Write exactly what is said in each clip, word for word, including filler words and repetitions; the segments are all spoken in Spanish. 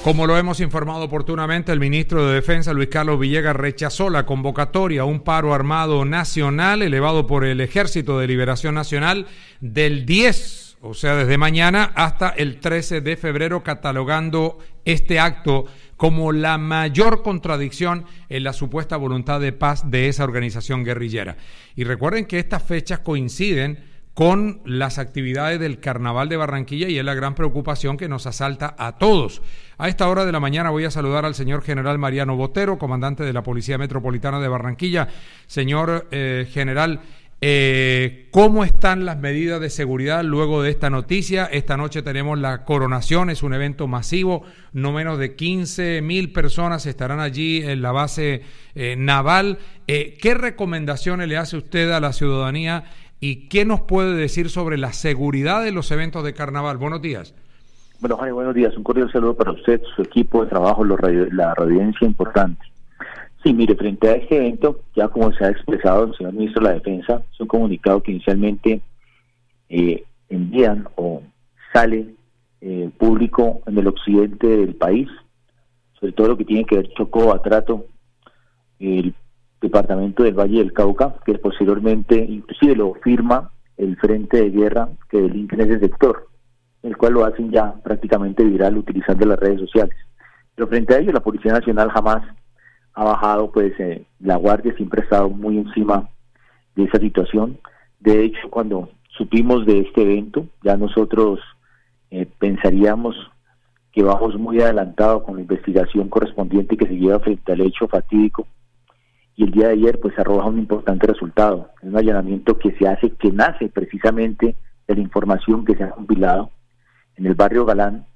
Como lo hemos informado oportunamente, el ministro de Defensa, Luis Carlos Villegas, rechazó la convocatoria a un paro armado nacional elevado por el Ejército de Liberación Nacional del diez, o sea, desde mañana hasta el trece de febrero, catalogando este acto como la mayor contradicción en la supuesta voluntad de paz de esa organización guerrillera. Y recuerden que estas fechas coinciden con las actividades del Carnaval de Barranquilla y es la gran preocupación que nos asalta a todos. A esta hora de la mañana voy a saludar al señor general Mariano Botero, comandante de la Policía Metropolitana de Barranquilla. Señor eh, general, eh, ¿cómo están las medidas de seguridad luego de esta noticia? Esta noche tenemos la coronación, es un evento masivo, no menos de quince mil personas estarán allí en la base eh, naval. Eh, ¿Qué recomendaciones le hace usted a la ciudadanía? ¿Y qué nos puede decir sobre la seguridad de los eventos de carnaval? Buenos días. Bueno, Jaime, buenos días. Un cordial saludo para usted, su equipo de trabajo, los radio, la audiencia importante. Sí, mire, frente a este evento, ya como se ha expresado el señor ministro de la Defensa, es un comunicado que inicialmente eh, envían o sale eh, público en el occidente del país, sobre todo lo que tiene que ver Chocó, Atrato, el departamento del Valle del Cauca, que posteriormente inclusive lo firma el Frente de Guerra que delinque en ese sector, el cual lo hacen ya prácticamente viral utilizando las redes sociales. Pero frente a ello, la Policía Nacional jamás ha bajado, pues eh, la Guardia siempre ha estado muy encima de esa situación. De hecho, cuando supimos de este evento, ya nosotros eh, pensaríamos que vamos muy adelantados con la investigación correspondiente que se lleva frente al hecho fatídico. Y el día de ayer pues arroja un importante resultado, es un allanamiento que se hace, que nace precisamente de la información que se ha compilado en el barrio Galán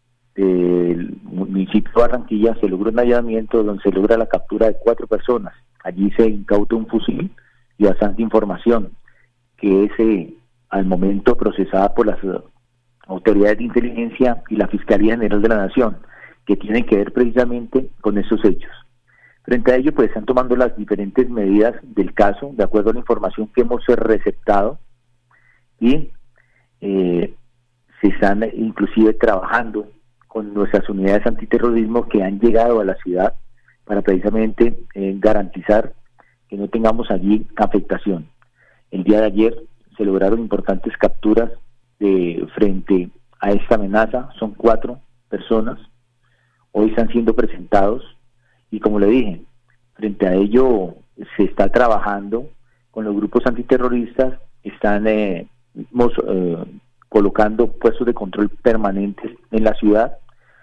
del municipio de Barranquilla. Se logra un allanamiento donde se logra la captura de cuatro personas, allí se incauta un fusil y bastante información que es eh, al momento procesada por las uh, autoridades de inteligencia y la Fiscalía General de la Nación, que tienen que ver precisamente con esos hechos. Frente a ello, pues están tomando las diferentes medidas del caso, de acuerdo a la información que hemos receptado, y eh, se están inclusive trabajando con nuestras unidades antiterrorismo que han llegado a la ciudad para precisamente eh, garantizar que no tengamos allí afectación. El día de ayer se lograron importantes capturas de frente a esta amenaza, son cuatro personas, hoy están siendo presentados. Y como le dije, frente a ello se está trabajando con los grupos antiterroristas, están eh, mos, eh, colocando puestos de control permanentes en la ciudad.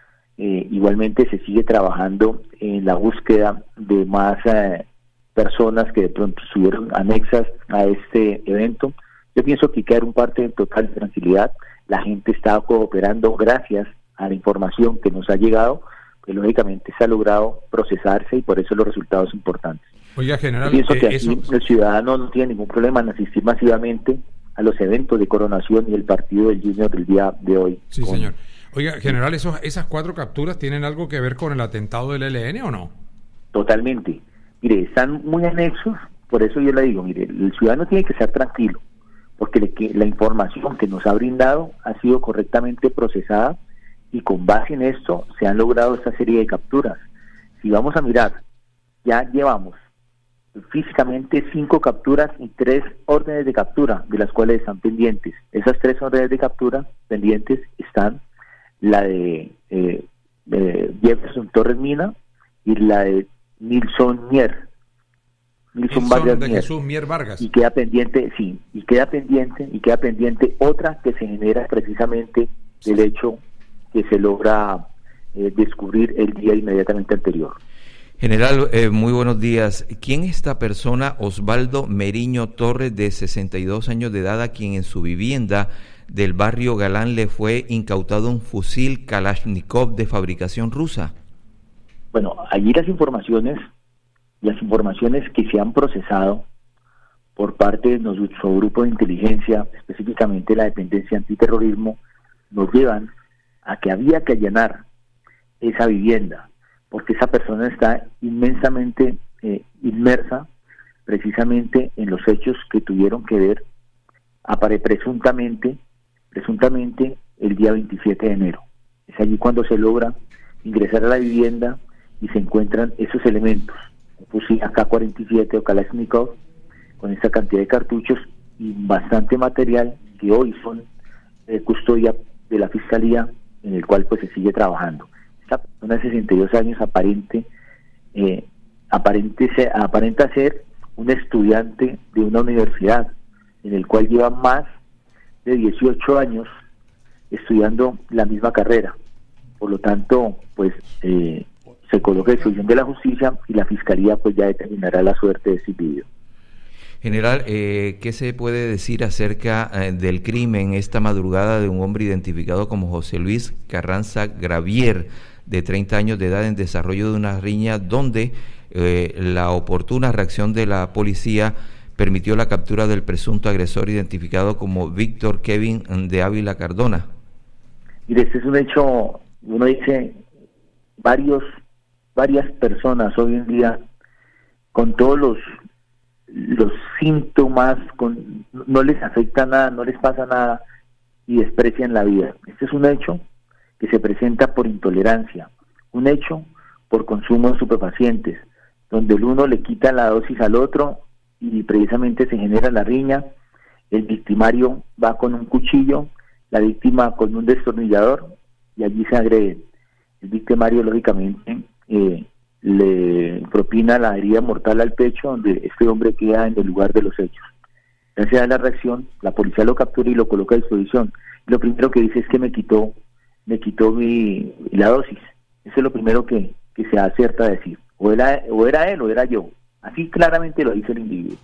Eh, igualmente se sigue trabajando en la búsqueda de más eh, personas que de pronto estuvieron anexas a este evento. Yo pienso que hay que dar un parte de total tranquilidad. La gente está cooperando gracias a la información que nos ha llegado, que lógicamente se ha logrado procesarse y por eso los resultados importantes. Oiga, general, Yo pienso que eh, aquí eso... el ciudadano no tiene ningún problema en asistir masivamente a los eventos de coronación y el partido del Junior del día de hoy. Sí, con... señor. Oiga, general, esos, ¿esas cuatro capturas tienen algo que ver con el atentado del E L N o no? Totalmente. Mire, están muy anexos, por eso yo le digo, mire, el ciudadano tiene que estar tranquilo, porque le, que, la información que nos ha brindado ha sido correctamente procesada y con base en esto se han logrado esta serie de capturas. Si vamos a mirar, ya llevamos físicamente cinco capturas y tres órdenes de captura, de las cuales están pendientes. Esas tres órdenes de captura pendientes están la de, eh, de Jefferson Torres Mina y la de Nilson Mier. Nilson Vargas de Mier. Jesús Mier Vargas. Y queda pendiente, sí, y queda pendiente, y queda pendiente otra que se genera precisamente del hecho que se logra eh, descubrir el día inmediatamente anterior. General, eh, muy buenos días. ¿Quién es esta persona, Osvaldo Meriño Torres, de sesenta y dos años de edad, a quien en su vivienda del barrio Galán le fue incautado un fusil Kalashnikov de fabricación rusa? Bueno, allí las informaciones, las informaciones que se han procesado por parte de nuestro grupo de inteligencia, específicamente la dependencia antiterrorismo, nos llevan a que había que allanar esa vivienda, porque esa persona está inmensamente eh, inmersa precisamente en los hechos que tuvieron que ver apare, presuntamente, presuntamente el día veintisiete de enero. Es allí cuando se logra ingresar a la vivienda y se encuentran esos elementos, un fusil A K cuarenta y siete o Kalashnikov, con esa cantidad de cartuchos y bastante material que hoy son eh, custodia de la Fiscalía, en el cual pues se sigue trabajando. Esta persona de sesenta y dos años aparente, eh, aparente se, aparenta ser un estudiante de una universidad, en el cual lleva más de dieciocho años estudiando la misma carrera. Por lo tanto, pues eh, se coloca a disposición de la justicia y la Fiscalía pues ya determinará la suerte de ese individuo. General, eh, ¿qué se puede decir acerca eh, del crimen esta madrugada de un hombre identificado como José Luis Carranza Gravier, de treinta años de edad, en desarrollo de una riña donde eh, la oportuna reacción de la policía permitió la captura del presunto agresor identificado como Víctor Kevin de Ávila Cardona? Mire, este es un hecho, uno dice, varios, varias personas hoy en día, con todos los los síntomas, con, no les afecta nada, no les pasa nada y desprecian la vida. Este es un hecho que se presenta por intolerancia, un hecho por consumo de estupefacientes, donde el uno le quita la dosis al otro y precisamente se genera la riña. El victimario va con un cuchillo, la víctima con un destornillador y allí se agreden. El victimario lógicamente eh, le propina la herida mortal al pecho, donde este hombre queda en el lugar de los hechos. Gracias a la reacción, la policía lo captura y lo coloca a disposición. Y lo primero que dice es que me quitó, me quitó mi, la dosis. Eso es lo primero que, que se acierta a decir. O era, o era él o era yo. Así claramente lo dice el individuo.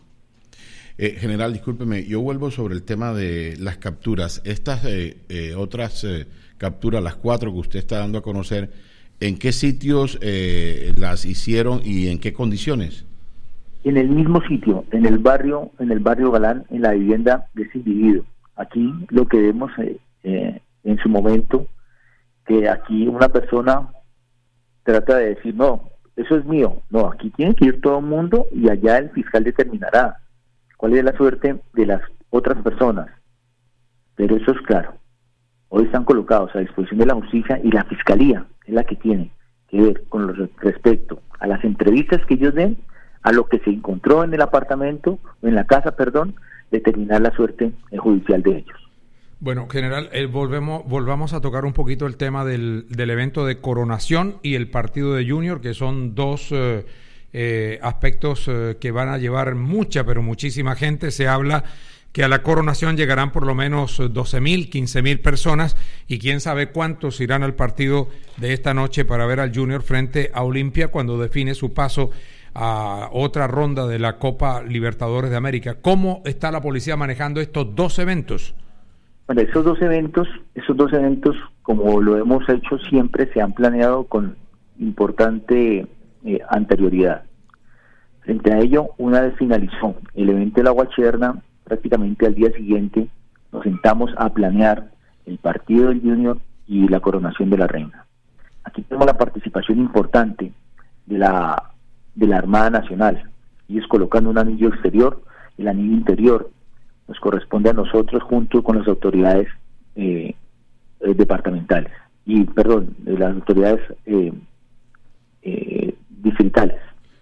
Eh, general, discúlpeme, yo vuelvo sobre el tema de las capturas. Estas eh, eh, otras eh, capturas, las cuatro que usted está dando a conocer, ¿en qué sitios eh, las hicieron y en qué condiciones? En el mismo sitio, en el barrio, en el barrio Galán, en la vivienda de ese individuo. Aquí lo que vemos eh, eh, en su momento, que aquí una persona trata de decir, no, eso es mío. No, aquí tiene que ir todo el mundo y allá el fiscal determinará cuál es la suerte de las otras personas. Pero eso es claro. Hoy están colocados a disposición de la justicia y la Fiscalía es la que tiene que ver con lo respecto a las entrevistas que ellos den, a lo que se encontró en el apartamento, o en la casa, perdón, determinar la suerte judicial de ellos. Bueno, general, eh, volvemos, volvamos a tocar un poquito el tema del, del evento de coronación y el partido de Junior, que son dos eh, eh, aspectos eh, que van a llevar mucha, pero muchísima gente. Se habla que a la coronación llegarán por lo menos doce mil, quince mil personas y quién sabe cuántos irán al partido de esta noche para ver al Junior frente a Olimpia cuando define su paso a otra ronda de la Copa Libertadores de América. ¿Cómo está la policía manejando estos dos eventos? Bueno, esos dos eventos, esos dos eventos, como lo hemos hecho siempre, se han planeado con importante eh, anterioridad. Frente a ello, una vez finalizó el evento de la Guacherna, prácticamente al día siguiente nos sentamos a planear el partido del Junior y la coronación de la reina. Aquí tenemos la participación importante de la de la Armada Nacional. Ellos colocan un anillo exterior, el anillo interior nos corresponde a nosotros junto con las autoridades eh, eh, departamentales y perdón, las autoridades eh, eh, distritales.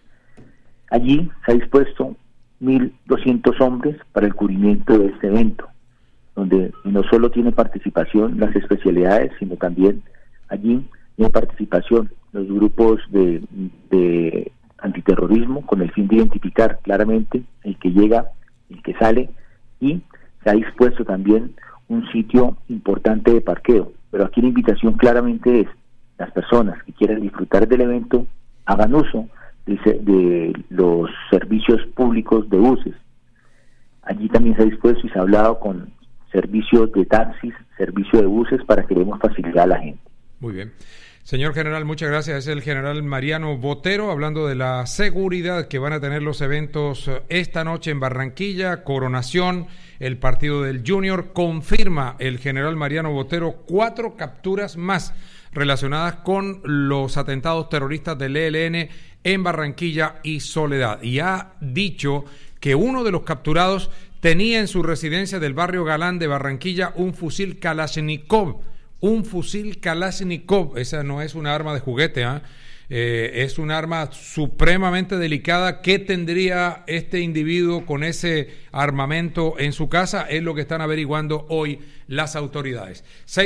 Allí se ha dispuesto mil doscientos hombres para el cubrimiento de este evento, donde no solo tiene participación las especialidades, sino también allí tiene participación los grupos de, de antiterrorismo con el fin de identificar claramente el que llega, el que sale, y se ha dispuesto también un sitio importante de parqueo. Pero aquí la invitación claramente es las personas que quieran disfrutar del evento hagan uso de, de los servicios públicos de buses. Allí también se ha dispuesto y se ha hablado con servicios de taxis, servicio de buses para que demos facilidad a la gente. Muy bien. Señor general, muchas gracias. Es el general Mariano Botero hablando de la seguridad que van a tener los eventos esta noche en Barranquilla, coronación, el partido del Junior. Confirma el general Mariano Botero cuatro capturas más relacionadas con los atentados terroristas del E L N en Barranquilla y Soledad. Y ha dicho que uno de los capturados tenía en su residencia del barrio Galán de Barranquilla un fusil Kalashnikov un fusil Kalashnikov. Esa no es una arma de juguete, ¿eh? Eh, es un arma supremamente delicada. ¿Qué tendría este individuo con ese armamento en su casa? Es lo que están averiguando hoy las autoridades.